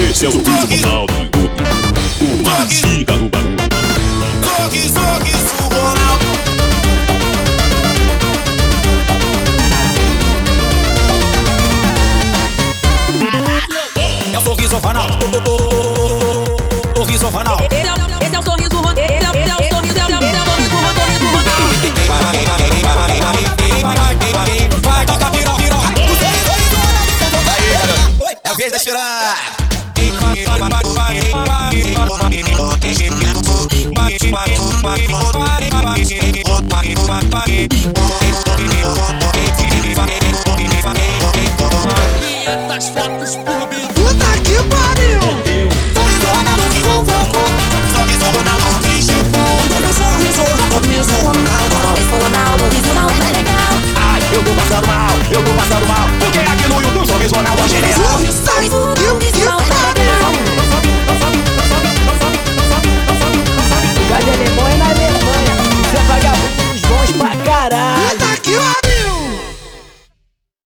Esse é o sorriso Ronaldo, o Maziga do bagulho. Sorriso Ronaldo. É o sorriso Ronaldo. Sorriso Ronaldo. Esse é o sorriso Ronaldo. Esse é o sorriso Ronaldo. Vai tocar piroca. É a vez da chorar. Puta que pariu! Ai, eu tô passando mal, porque aqui no YouTube sorriso Ronaldo é genial. Sorriso,